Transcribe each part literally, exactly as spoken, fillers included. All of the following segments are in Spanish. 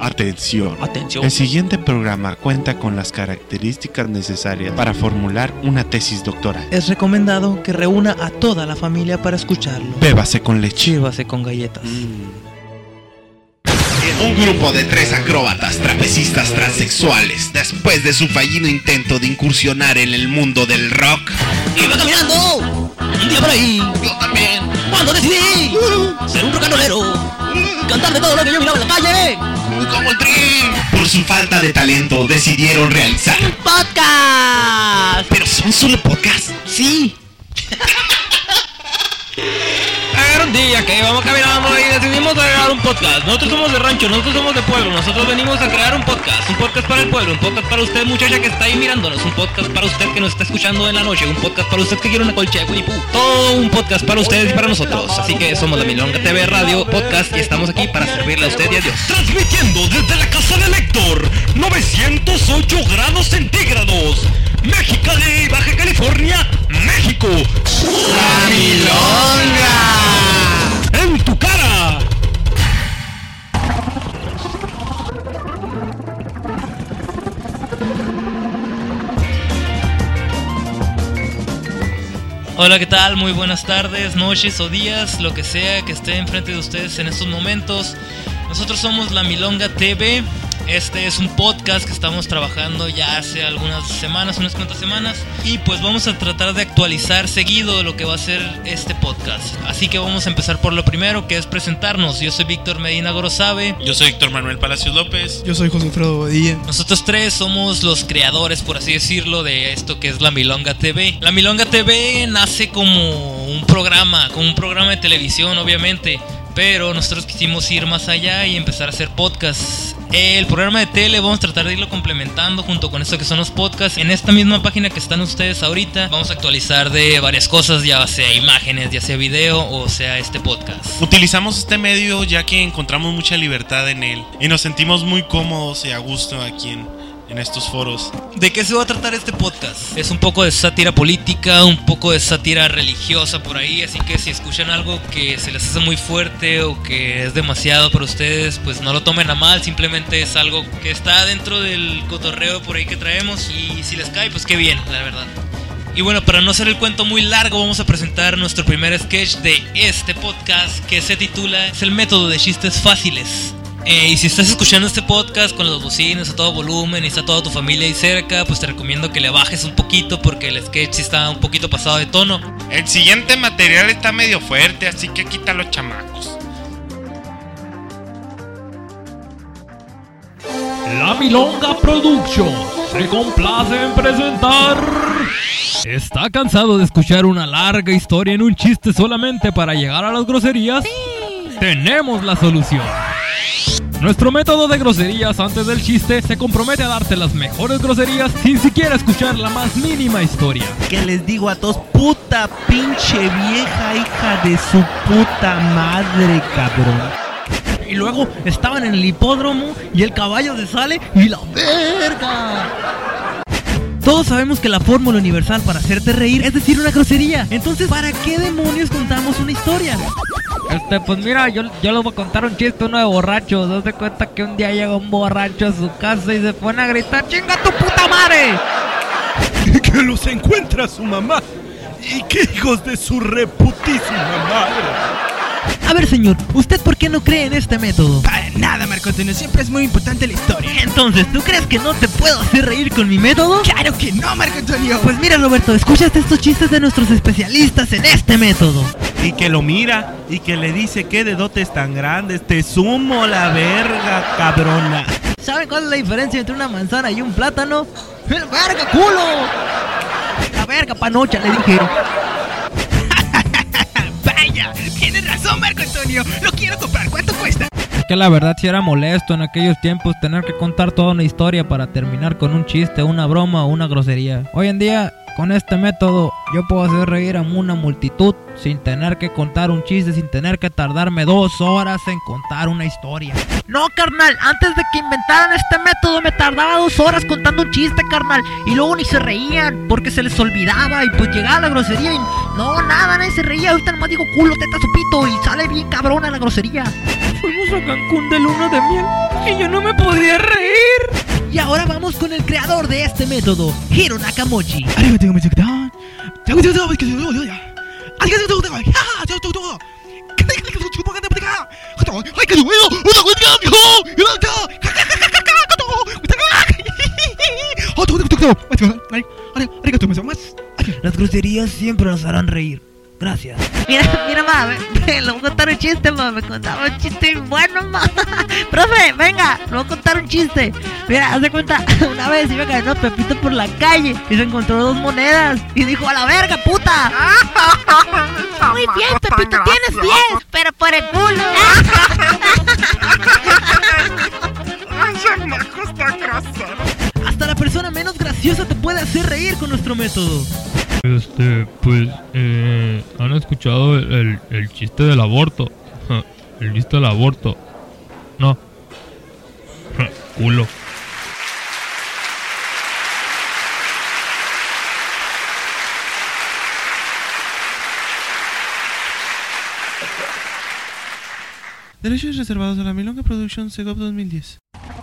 Atención. Atención. El siguiente programa cuenta con las características necesarias para formular una tesis doctoral. Es recomendado que reúna a toda la familia para escucharlo. Bébase con leche. Llévase con galletas. Mm. Un grupo de tres acróbatas trapecistas transexuales, después de su fallido intento de incursionar en el mundo del rock, iba caminando un día por ahí. Yo también. Cuando decidí uh, ser un rock and rollero, uh, cantar de todo lo que yo miraba en la calle. Como el Tri. Por su falta de talento decidieron realizar un podcast. ¿Pero son solo podcasts? Sí. Era un día que íbamos caminando y decidimos crear un podcast. Nosotros somos de rancho, nosotros somos de pueblo. Nosotros venimos a crear un podcast. Un podcast para el pueblo, un podcast para usted, muchacha que está ahí mirándonos. Un podcast para usted que nos está escuchando en la noche. Un podcast para usted que quiere una colcha de Winnie Pooh. Todo un podcast para ustedes y para nosotros. Así que somos la Milonga T V Radio Podcast y estamos aquí para servirle a usted y a Dios. Transmitiendo desde la casa del Héctor, novecientos ocho grados centígrados, Mexicali, Baja California, México. ¡La Milonga! ¡En tu cara! Hola, ¿qué tal? Muy buenas tardes, noches o días, lo que sea que esté enfrente de ustedes en estos momentos. Nosotros somos La Milonga T V. Este es un podcast que estamos trabajando ya hace algunas semanas, unas cuantas semanas. Y pues vamos a tratar de actualizar seguido lo que va a ser este podcast. Así que vamos a empezar por lo primero, que es presentarnos. Yo soy Víctor Medina Gorosabe. Yo soy Héctor Manuel Palacios López. Yo soy José Alfredo Bodilla. Nosotros tres somos los creadores, por así decirlo, de esto que es La Milonga T V. La Milonga T V nace como un programa, como un programa de televisión, obviamente. Pero nosotros quisimos ir más allá y empezar a hacer podcasts. El programa de tele vamos a tratar de irlo complementando junto con esto que son los podcasts. En esta misma página que están ustedes ahorita vamos a actualizar de varias cosas, ya sea imágenes, ya sea video o sea este podcast. Utilizamos este medio ya que encontramos mucha libertad en él y nos sentimos muy cómodos y a gusto aquí en, en estos foros. ¿De qué se va a tratar este podcast? Es un poco de sátira política, un poco de sátira religiosa por ahí, así que si escuchan algo que se les hace muy fuerte o que es demasiado para ustedes, pues no lo tomen a mal, simplemente es algo que está dentro del cotorreo por ahí que traemos y si les cae, pues qué bien, la verdad. Y bueno, para no hacer el cuento muy largo, vamos a presentar nuestro primer sketch de este podcast que se titula Es el método de chistes fáciles. Eh, y si estás escuchando este podcast con los bocinas a todo volumen y está toda tu familia ahí cerca, pues te recomiendo que le bajes un poquito porque el sketch sí está un poquito pasado de tono. El siguiente material está medio fuerte, así que quita los chamacos. La Milonga Productions se complace en presentar. ¿Está cansado de escuchar una larga historia en un chiste solamente para llegar a las groserías? Sí. Tenemos la solución. Nuestro método de groserías antes del chiste se compromete a darte las mejores groserías sin siquiera escuchar la más mínima historia. ¿Qué les digo a todos? Puta pinche vieja hija de su puta madre, cabrón. Y luego estaban en el hipódromo y el caballo se sale y la verga. Todos sabemos que la fórmula universal para hacerte reír es decir una grosería. Entonces, ¿para qué demonios contamos una historia? Este, pues mira, yo, yo les voy a contar un chiste, uno de borrachos. Haz de cuenta que un día llega un borracho a su casa y se pone a gritar: ¡chinga tu puta madre! Que los encuentra su mamá. Y que hijos de su reputísima madre. A ver, señor, ¿usted por qué no cree en este método? Para nada, Marco Antonio, siempre es muy importante la historia. Entonces, ¿tú crees que no te puedo hacer reír con mi método? ¡Claro que no, Marco Antonio! Pues mira, Roberto, escúchate estos chistes de nuestros especialistas en este método. Y que lo mira y que le dice: qué dedotes tan grandes, te sumo la verga, cabrona. ¿Saben cuál es la diferencia entre una manzana y un plátano? ¡El verga, culo! La verga, panocha, le dije. ¡Vaya! Tienes razón, Marco Antonio. Lo quiero comprar. ¿Cuánto cuesta? Es que la verdad sí era molesto en aquellos tiempos tener que contar toda una historia para terminar con un chiste, una broma o una grosería. Hoy en día con este método yo puedo hacer reír a una multitud sin tener que contar un chiste, sin tener que tardarme dos horas en contar una historia. No, carnal, antes de que inventaran este método me tardaba dos horas contando un chiste, carnal. Y luego ni se reían porque se les olvidaba y pues llegaba la grosería y no, nada, nadie se reía. Ahorita nomás digo culo, teta, su pito y sale bien cabrona la grosería. Fuimos a Cancún de luna de miel y yo no me podía reír. Y ahora vamos con el creador de este método, Hiro Nakamochi. Las groserías siempre nos harán reír. Gracias. Mira, mira, ma, le voy a contar un chiste, ma. Me contaba un chiste bueno, ma. Profe, venga, le voy a contar un chiste. Mira, haz de cuenta, una vez iba caminando Pepito por la calle y se encontró dos monedas y dijo, a la verga, puta. Muy bien, Pepito, tienes diez, pero por el culo. Hasta la persona menos graciosa te puede hacer reír con nuestro método. Este, pues, eh, ¿han escuchado el, el, el chiste del aborto? El chiste del aborto. No. Culo. Derechos reservados a la Milonga Productions Segov dos mil diez.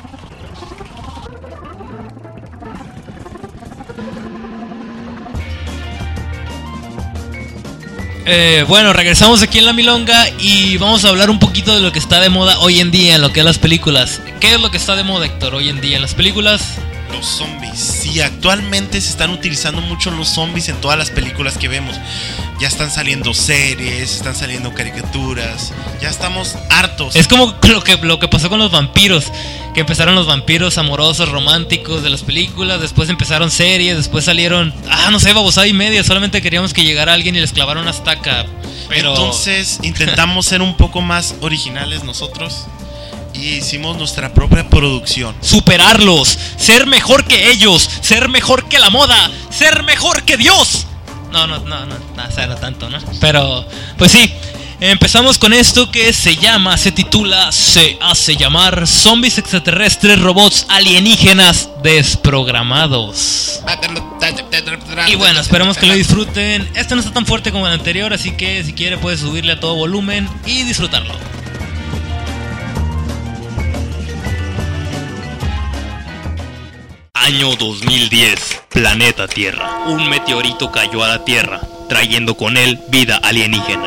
Eh, bueno, regresamos aquí en La Milonga y vamos a hablar un poquito de lo que está de moda hoy en día en lo que es las películas. ¿Qué es lo que está de moda, Héctor, hoy en día en las películas? Los zombies. Sí, actualmente se están utilizando mucho los zombies en todas las películas que vemos. Ya están saliendo series, están saliendo caricaturas. Ya estamos hartos. Es como lo que, lo que pasó con los vampiros. Que empezaron los vampiros amorosos, románticos de las películas. Después empezaron series, después salieron... Ah, no sé, babosada y media. Solamente queríamos que llegara alguien y les clavara una estaca. Pero... Entonces intentamos ser un poco más originales nosotros y hicimos nuestra propia producción. Superarlos, ser mejor que ellos, ser mejor que la moda, ser mejor que Dios. No, no, no, no, no, o sea, no tanto, ¿no? Pero, pues sí, empezamos con esto que se llama, se titula, se hace llamar Zombies extraterrestres, robots alienígenas desprogramados. Y bueno, esperemos que lo disfruten. Este no está tan fuerte como el anterior, así que si quiere puede subirle a todo volumen y disfrutarlo. Año dos mil diez, planeta Tierra. Un meteorito cayó a la Tierra, trayendo con él vida alienígena.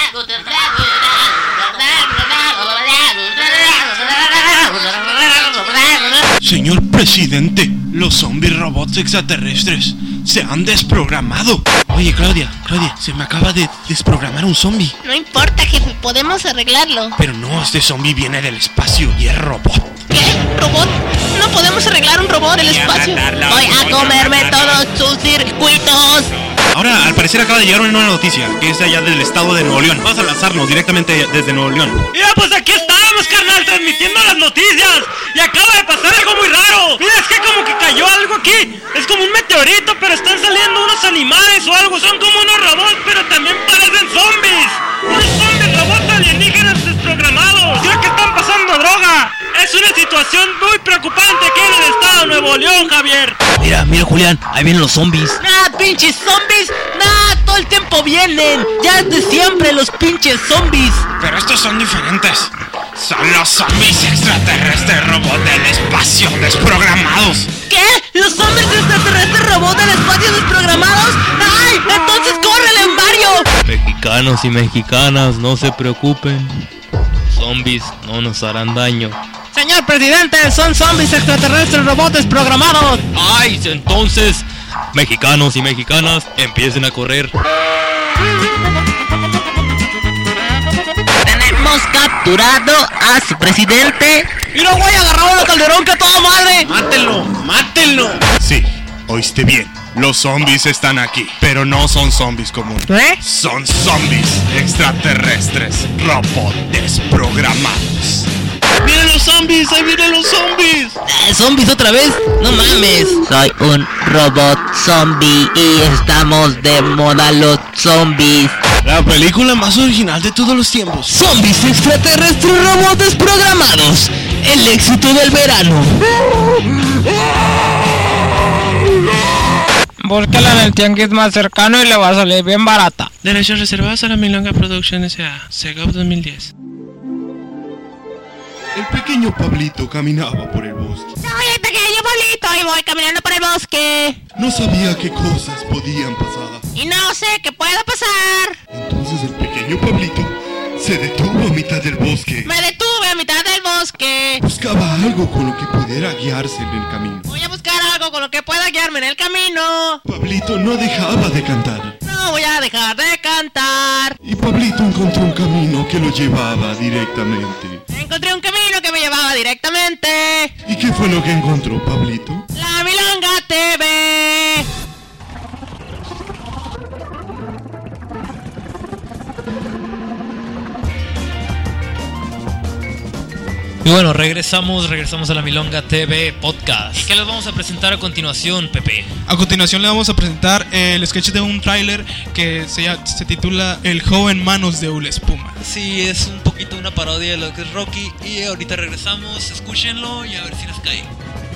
Señor presidente, los zombies robots extraterrestres se han desprogramado. Oye, Claudia, Claudia, se me acaba de desprogramar un zombie. No importa, jefe, podemos arreglarlo. Pero no, este zombie viene del espacio y es robot. ¿Qué? ¿Robot? No podemos arreglar un robot del espacio. Voy a comerme todos sus circuitos. Ahora, al parecer acaba de llegar una nueva noticia, que es allá del estado de Nuevo León. Vamos a lanzarnos directamente desde Nuevo León. Mira, pues aquí estamos, carnal, transmitiendo las noticias. Y acaba de pasar algo muy raro. Mira, es que como que cayó algo aquí. Es como un meteorito, pero están saliendo unos animales o algo. Son como unos robots, pero también parecen zombies. Unos zombies robots alienígenas desprogramados. Creo que están pasando droga. Es una situación muy preocupante aquí en el estado de Nuevo León, Javier. Mira, mira, Julián, ahí vienen los zombies. ¡Nah, pinches zombies! ¡Nah, todo el tiempo vienen! ¡Ya es de siempre los pinches zombies! Pero estos son diferentes. Son los zombies extraterrestres robots del espacio desprogramados. ¿Qué? ¿Los zombies extraterrestres robots del espacio desprogramados? ¡Ay! ¡Entonces córrele, Mario! Mexicanos y mexicanas, no se preocupen. Zombies no nos harán daño. Señor presidente, son zombies extraterrestres robots desprogramados. Ay, entonces, mexicanos y mexicanas, empiecen a correr. Tenemos capturado a su presidente. Y no voy a agarrar a Calderón, que toda madre. ¡Mátenlo! ¡Mátenlo! Sí, oíste bien. Los zombies están aquí, pero no son zombies comunes. ¿Eh? Son zombies extraterrestres, robots desprogramados. ¡Miren los zombies! ¡Ahí vienen los zombies! Ah, ¿Zombies otra vez? No mames. Soy un robot zombie y estamos de moda los zombies. La película más original de todos los tiempos. Zombies extraterrestres robots desprogramados. El éxito del verano. Búscala en el tianguis más cercano y le va a salir bien barata. Derechos reservados a la Milonga Productions S A Sega dos mil diez. El pequeño Pablito caminaba por el bosque. Soy el pequeño Pablito y voy caminando por el bosque. No sabía qué cosas podían pasar. Y no sé qué pueda pasar. Entonces el pequeño Pablito se detuvo a mitad del bosque. Me detuve a mitad del bosque. Buscaba algo con lo que pudiera guiarse en el camino. Voy a buscar algo con lo que pueda guiarme en el camino. Pablito no dejaba de cantar. No voy a dejar de cantar. Y Pablito encontró un camino que lo llevaba directamente. Encontré un camino que me llevaba directamente. ¿Y qué fue lo que encontró Pablito? La Milonga T V. Y bueno, regresamos, regresamos a la Milonga T V Podcast. ¿Y qué les vamos a presentar a continuación, Pepe? A continuación le vamos a presentar el sketch de un tráiler que se, se titula El joven manos de una espuma. Sí, es un poquito una parodia de lo que es Rocky. Y ahorita regresamos, escúchenlo y a ver si les cae.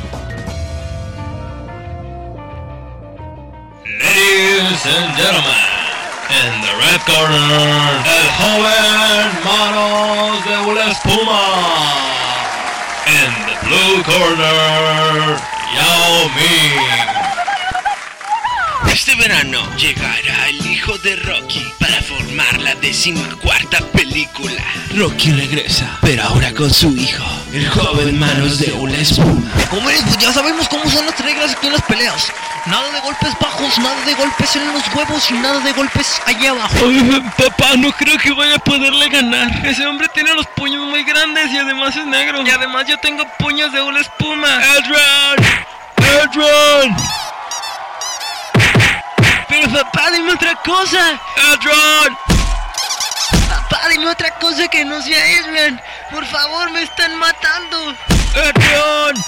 Ladies and gentlemen, in the red corner, el joven manos de una espuma. In the blue corner, Yao Ming. Este verano llegará el hijo de Rocky para formar la decimacuarta película. Rocky regresa, pero ahora con su hijo, el joven manos de una espuma. Hombre, pues ya sabemos cómo son las reglas aquí en las peleas. Nada de golpes bajos, nada de golpes en los huevos y nada de golpes allá abajo. Ay, papá, no creo que vaya a poderle ganar. Ese hombre tiene los puños muy grandes y además es negro. Y además yo tengo puños de una espuma. ¡Adrian! ¡Adrian! Pero papá, dime otra cosa. ¡Adrian! Papá, dime otra cosa que no sea Adrian. Por favor, me están matando. ¡Adrian!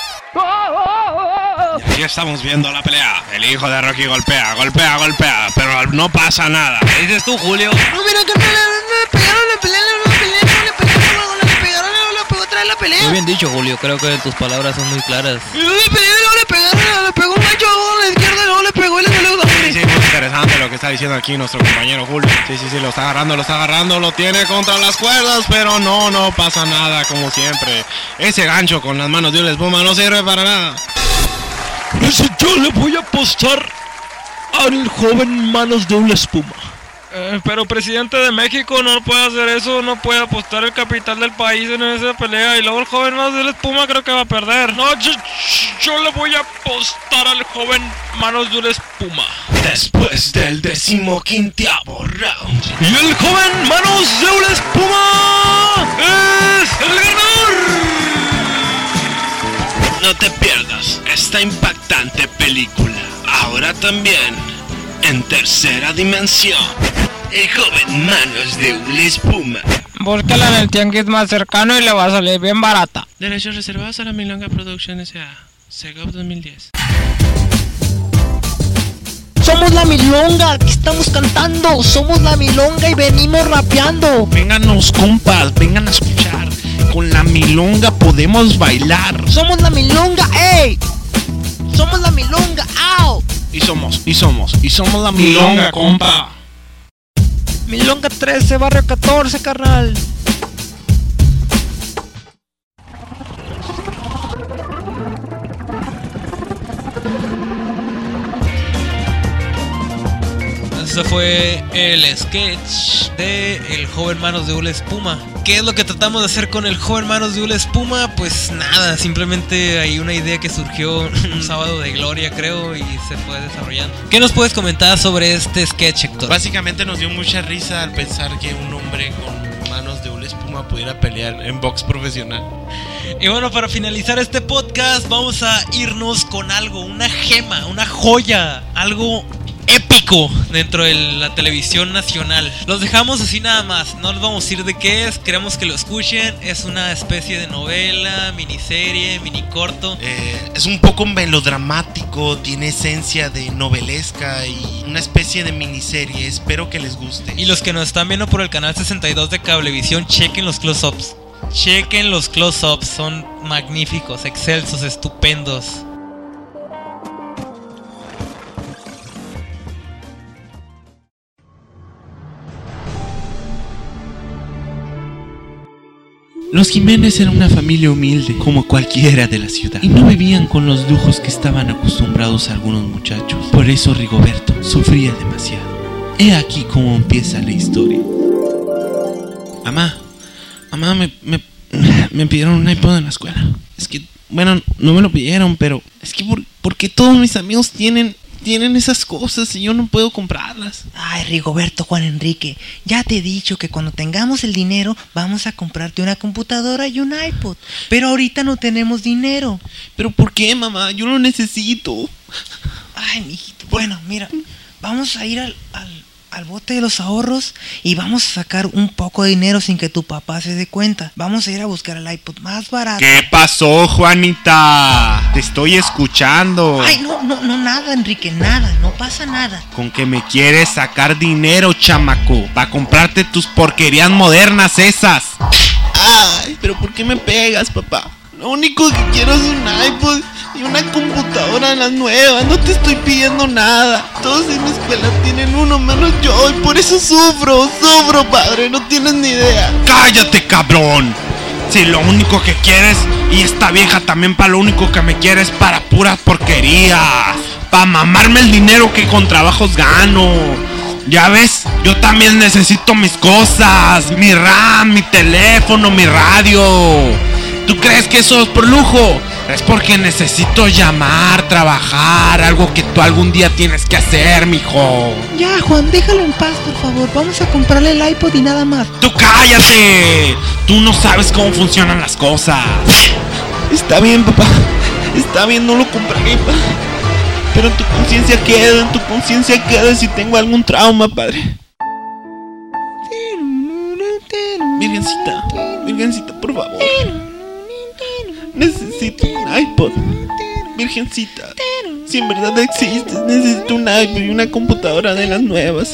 Y aquí estamos viendo la pelea. El hijo de Rocky golpea, golpea, golpea, pero no pasa nada. ¿Qué dices tú, Julio? No, mira que no le pegaron la pelea, no le pegaron, no le pegaron, no le pegaron, no le pegó otra vez la pelea. Muy bien dicho, Julio, creo que tus palabras son muy claras. No le pegaron, no le pegaron, no le pegó un gancho a la izquierda, no le pegó y le salió doble. Sí, sí, muy interesante lo que está diciendo aquí nuestro compañero Julio. Sí, sí, sí, lo está agarrando, lo está agarrando, lo tiene contra las cuerdas, pero no, no pasa nada como siempre. Ese gancho con las manos de una espuma no sirve para nada. Pues yo le voy a apostar al joven manos de una espuma. Eh, pero presidente de México no puede hacer eso, no puede apostar el capital del país en esa pelea y luego el joven manos de la espuma creo que va a perder. No, yo, yo le voy a apostar al joven manos de una espuma. Después del decimoquinteavo round. Y el joven manos de una espuma es el ganador. No te pierdas esta impactante película. Ahora también en tercera dimensión. El joven manos de una espuma. Búscala en el tianguis más cercano y le va a salir bien barata. Derechos reservados a la Milonga Productions S A Sega dos mil diez. Somos la Milonga, que estamos cantando. Somos la Milonga y venimos rapeando. Vénganos, compas, vengan a escuchar. Con la Milonga podemos bailar. Somos la Milonga, ey. Somos la Milonga, au. Y somos, y somos, y somos la Milonga, compa. Milonga trece, barrio catorce, carnal. Ese fue el sketch de El joven manos de una espuma. ¿Qué es lo que tratamos de hacer con El joven manos de una espuma? Pues nada, simplemente hay una idea que surgió un sábado de gloria, creo, y se fue desarrollando. ¿Qué nos puedes comentar sobre este sketch, Héctor? Básicamente nos dio mucha risa al pensar que un hombre con manos de una espuma pudiera pelear en box profesional. Y bueno, para finalizar este podcast vamos a irnos con algo, una gema, una joya, algo épico dentro de la televisión nacional. Los dejamos así nada más, no les vamos a decir de qué es, queremos que lo escuchen. Es una especie de novela, miniserie, mini corto. Eh, es un poco melodramático, tiene esencia de novelesca y una especie de miniserie. Espero que les guste. Y los que nos están viendo por el canal sesenta y dos de Cablevisión, chequen los close-ups. Chequen los close-ups, son magníficos, excelsos, estupendos. Los Jiménez eran una familia humilde, como cualquiera de la ciudad, y no vivían con los lujos que estaban acostumbrados algunos muchachos. Por eso Rigoberto sufría demasiado. He aquí cómo empieza la historia. Mamá, mamá, me, me, me pidieron un iPod en la escuela. Es que, bueno, no me lo pidieron, pero es que por, porque todos mis amigos tienen... Tienen esas cosas y yo no puedo comprarlas. Ay, Rigoberto, Juan Enrique, ya te he dicho que cuando tengamos el dinero vamos a comprarte una computadora y un iPod. Pero ahorita no tenemos dinero. ¿Pero por qué, mamá? Yo lo necesito. Ay, mijito, bueno, mira, vamos a ir al, al, al bote de los ahorros y vamos a sacar un poco de dinero sin que tu papá se dé cuenta. Vamos a ir a buscar el iPod más barato. ¿Qué pasó, Juanita? Te estoy escuchando. Ay, no, no, no, nada, Enrique, nada, no pasa nada. Con que me quieres sacar dinero, chamaco, para comprarte tus porquerías modernas esas. Ay, pero ¿por qué me pegas, papá? Lo único que quiero es un iPod y una computadora las nuevas. No te estoy pidiendo nada. Todos en mi escuela tienen uno menos yo y por eso sufro, sufro, padre. No tienes ni idea. ¡Cállate, cabrón! Si lo único que quieres, y esta vieja también para lo único que me quiere es para puras porquerías. Para mamarme el dinero que con trabajos gano. Ya ves, yo también necesito mis cosas. Mi RAM, mi teléfono, mi radio. ¿Tú crees que eso es por lujo? Es porque necesito llamar, trabajar, algo que tú algún día tienes que hacer, mijo. Ya, Juan, déjalo en paz, por favor. Vamos a comprarle el iPod y nada más. ¡Tú cállate! Tú no sabes cómo funcionan las cosas. Está bien, papá. Está bien, no lo compraré, papá. Pero en tu conciencia queda, en tu conciencia queda si tengo algún trauma, padre. Virgencita, Virgencita, por favor. Necesito un iPod. Virgencita, si en verdad existes, necesito un iPod y una computadora de las nuevas.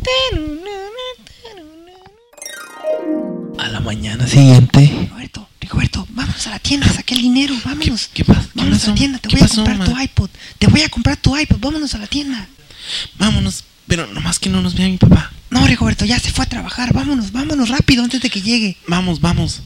A la mañana siguiente. Rigoberto, Rigoberto, vámonos a la tienda, saqué el dinero, vámonos. ¿Qué, qué pasa? Vámonos a la tienda, te voy a comprar tu iPod. Te voy a comprar tu iPod, vámonos a la tienda. Vámonos, pero nomás que no nos vea mi papá. No, Rigoberto, ya se fue a trabajar, vámonos, vámonos rápido antes de que llegue. Vamos, vamos.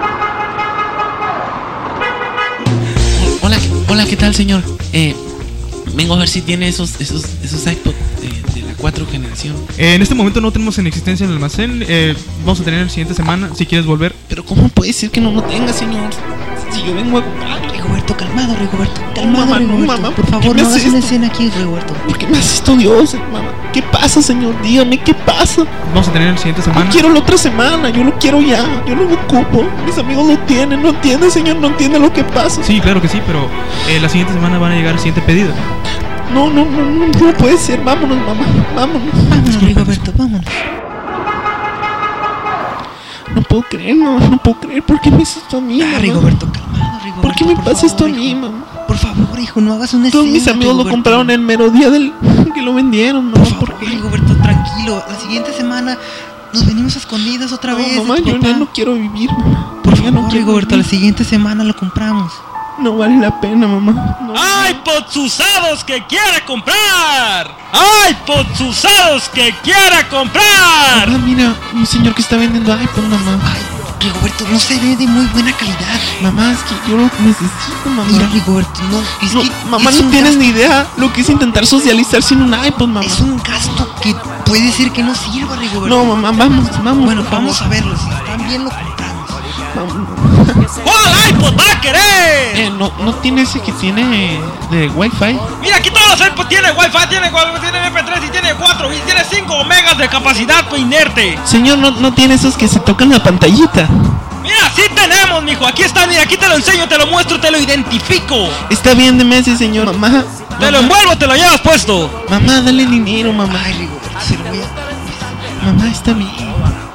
Hola, hola, ¿qué tal, señor? Eh, vengo a ver si tiene esos, esos, esos iPod de, de la cuatro generación. Eh, en este momento no tenemos en existencia en el almacén. Eh, vamos a tener la siguiente semana, si quieres volver. Pero ¿cómo puede ser que no lo tenga, señor? Si yo vengo a comprar. Rigoberto, calmado, Rigoberto, calmado, mamá, Rigoberto. No, mamá, por favor, no hagas una escena aquí, Rigoberto. ¿Por qué me haces esto, Dios, mamá? ¿Qué pasa, señor? Dígame, ¿qué pasa? Vamos a tener la siguiente semana. No quiero la otra semana, yo lo quiero ya. Yo lo ocupo. Mis amigos lo tienen, no entiende, señor, no entiende lo que pasa. Sí, claro que sí, pero eh, la siguiente semana van a llegar el siguiente pedido. No, no, no, no, no puede ser. Vámonos, mamá, vámonos. Vámonos, Rigoberto, vámonos. No puedo creer, no, no puedo creer. ¿Por qué me haces esto a mí, mamá? Ah, Rigoberto, calmado, Rigoberto. ¿Por qué me por pasa favor, esto a hijo. mí, mamá? Por favor, hijo, no hagas una escena. Todos mis amigos Rigoberto. lo compraron el mero día del que lo vendieron, Por mamá. favor, ¿Por qué? Rigoberto, tranquilo. La siguiente semana nos venimos a escondidas otra No, vez. mamá, de tu yo papá. ya no quiero vivir, mamá. Por Ya favor, no quiero Rigoberto, vivir. la siguiente semana lo compramos. No vale la pena, mamá. No. iPods usados que quiera comprar. iPods usados que quiera comprar. Mamá, mira, un señor que está vendiendo iPod, mamá. Ay, Rigoberto, no se ve de muy buena calidad. Mamá, es que yo lo necesito, mamá. Mira, Rigoberto, no, es No, que mamá, es no un tienes gasto- ni idea lo que es intentar socializar sin un iPod, mamá. Es un gasto que puede ser que no sirva, Rigoberto. No, mamá, vamos, vamos. Bueno, por vamos favor. a verlo. Si están bien, lo compramos. ¿Cuál iPod va a querer? Eh, no, no tiene ese que tiene de Wi-Fi. Mira, aquí todos los iPods tienen Wi-Fi, tiene, tiene M P tres y tiene cuatro y tiene cinco megas de capacidad inerte. Señor, no, no tiene esos que se tocan la pantallita. Mira, Sí tenemos, mijo. Aquí está, mira, aquí te lo enseño, te lo muestro, te lo identifico. Está bien, deme ese, señor. Mamá. Te lo envuelvo, te lo llevas puesto. Mamá, dale dinero, mamá. Ay, Rigoberto, se lo voy a... Mamá, está bien.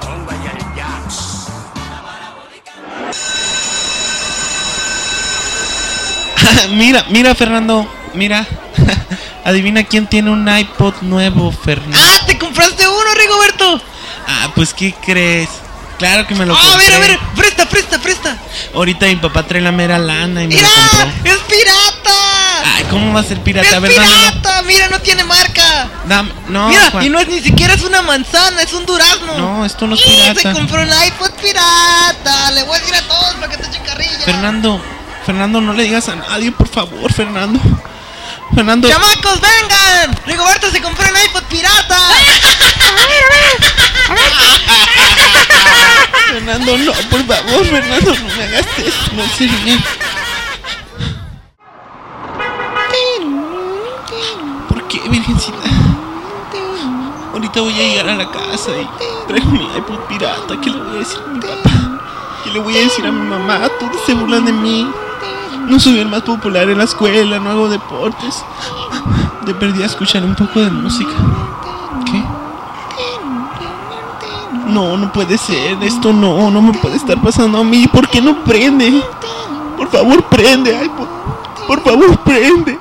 Mira, mira, Fernando. Mira. Adivina quién tiene un iPod nuevo, Fernando. ¡Ah, te compraste uno, Rigoberto! Ah, pues, ¿qué crees? Claro que me lo ¡Ah, compré. a ver, a ver! ¡Presta, presta, presta! Ahorita mi papá trae la mera lana y me ¡Mira! lo compró. ¡Es pirata! Ay, ¿cómo va a ser pirata? ¡Es A ver, pirata! dámelo. ¡Mira, no tiene marca! Dame, no, Mira, Juan. y no es ni siquiera es una manzana, es un durazno. No, esto no es ¡Y pirata. se compró un iPod pirata! Le voy a decir a todos para que te echen carrilla. Fernando, Fernando, no le digas a nadie, por favor, Fernando. Fernando. ¡Chamacos, vengan! Rigoberto se compró un iPod pirata. Fernando, no, por favor, Fernando, no me hagas eso, no sé bien. ¿Por qué, virgencita? Ahorita voy a llegar a la casa y traigo mi iPod pirata. ¿Qué le voy a decir a mi papá? ¿Qué le voy a decir a mi mamá? Todos se burlan de mí. No soy el más popular en la escuela, no hago deportes. De perdí a escuchar un poco de música. ¿Qué? No, no puede ser, esto no, no me puede estar pasando a mí. ¿Por qué no prende? Por favor, prende, ay, por, por favor, prende.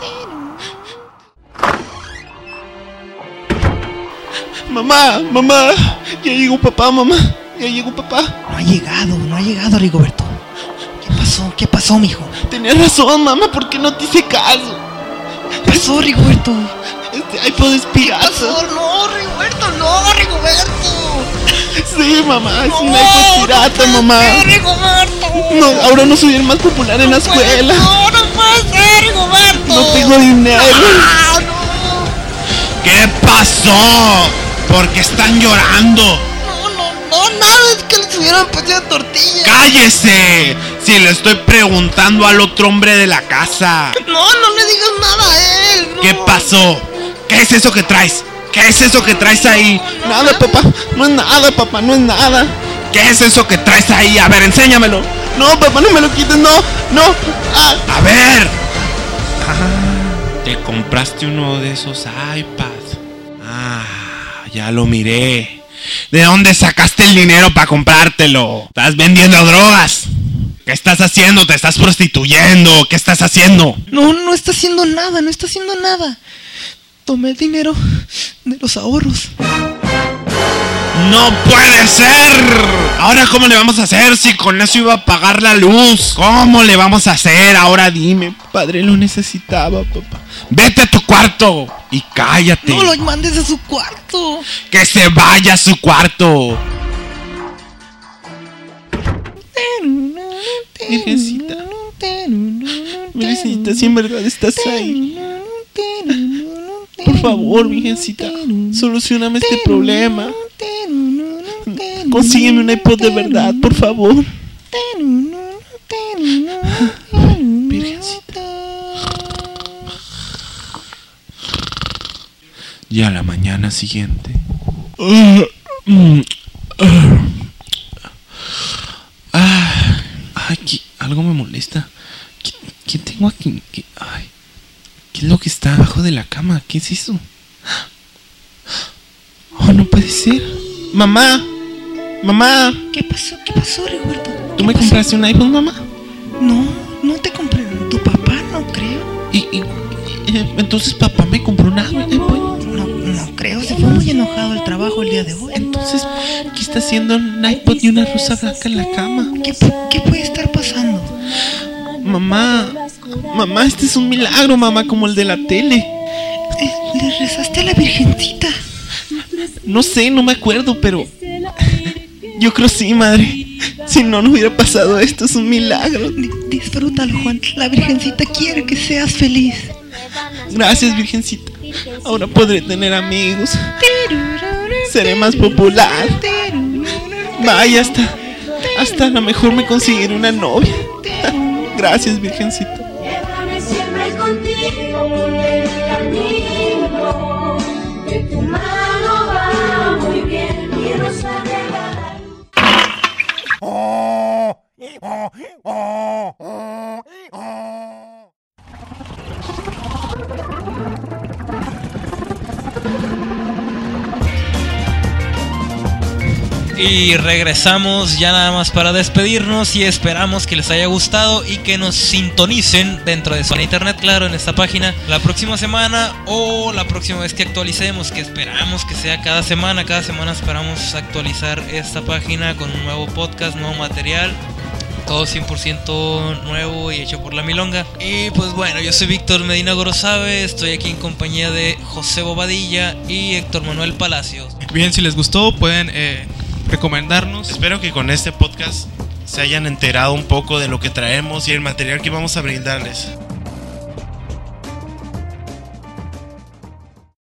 Mamá, mamá, ya llegó papá, mamá, ya llegó papá. No ha llegado, no ha llegado, Rigoberto. ¿Qué pasó? ¿Qué pasó, mijo? Tenías razón, mamá, ¿por qué no te hice caso? ¿Qué pasó, Rigoberto? Este iPod es pirata. ¿Qué pasó? No, Rigoberto, no, Rigoberto. Sí, mamá, es No, un iPod pirata, no mamá. puede ser, Rigoberto. No, ahora no soy el más popular en la escuela. No, no puede ser, Rigoberto. No tengo dinero. Ah, no. ¿Qué pasó? ¿Por qué están llorando? No, no, no, nada, es que les hubieran puesto tortilla. ¡Cállese! Si le estoy preguntando al otro hombre de la casa. No, no le digas nada a él. No. ¿Qué pasó? ¿Qué es eso que traes? ¿Qué es eso que traes ahí? Nada, papá, no es nada, papá, no es nada. ¿Qué es eso que traes ahí? A ver, enséñamelo. No, papá, no me lo quites, no, no. Ah. A ver. Ah, te compraste uno de esos iPads. Ah, ya lo miré. ¿De dónde sacaste el dinero para comprártelo? ¿Estás vendiendo drogas? ¿Qué estás haciendo? ¿Te estás prostituyendo? ¿Qué estás haciendo? No, no está haciendo nada, no está haciendo nada. Tomé el dinero de los ahorros. ¡No puede ser! ¿Ahora cómo le vamos a hacer si con eso iba a pagar la luz? ¿Cómo le vamos a hacer? Ahora dime. Padre, lo necesitaba, papá. Vete a tu cuarto y cállate. No lo mandes a su cuarto. Que se vaya a su cuarto. Virgencita. Virgencita, si en verdad estás ahí. Por favor, virgencita, solucioname este problema. Consígueme un iPod de verdad, por favor. Virgencita. Ya la mañana siguiente. Ah, aquí algo me molesta. ¿Qué, qué tengo aquí? ¿Qué, ay, ¿qué es lo que está abajo de la cama? ¿Qué es eso? Oh, no puede ser. Mamá, mamá. ¿Qué pasó? ¿Qué pasó, Rigoberto? ¿Tú me compraste un iPhone, mamá? No, no te compré. Tu papá, no creo. Y, y, y entonces papá me compró un iPhone. No, no creo. Se fue muy enojado al trabajo el día de hoy. Entonces, ¿qué está haciendo un iPod y una rosa blanca en la cama? ¿Qué, qué puede estar pasando? Mamá, mamá, este es un milagro, mamá, como el de la tele. Eh, ¿Le rezaste a la virgencita? No sé, no me acuerdo, pero yo creo sí, madre. Si no, no hubiera pasado esto, es un milagro. D- disfrútalo, Juan. La virgencita quiere que seas feliz. Gracias, virgencita. Ahora podré tener amigos. Seré más popular. Vaya, hasta, hasta a lo mejor me conseguiré una novia. Gracias, virgencita. Siempre contigo en el camino, que tu mano va muy bien y rosa de la luz. Oh, Y regresamos ya nada más para despedirnos y esperamos que les haya gustado y que nos sintonicen dentro de Zona Internet, claro, en esta página la próxima semana o la próxima vez que actualicemos, que esperamos que sea cada semana. Cada semana esperamos actualizar esta página con un nuevo podcast, nuevo material, todo cien por ciento nuevo y hecho por la Milonga. Y pues bueno, yo soy Víctor Medina Gorosabe, estoy aquí en compañía de José Bobadilla y Héctor Manuel Palacios. Bien, si les gustó pueden eh, recomendarnos. Espero que con este podcast se hayan enterado un poco de lo que traemos y el material que vamos a brindarles.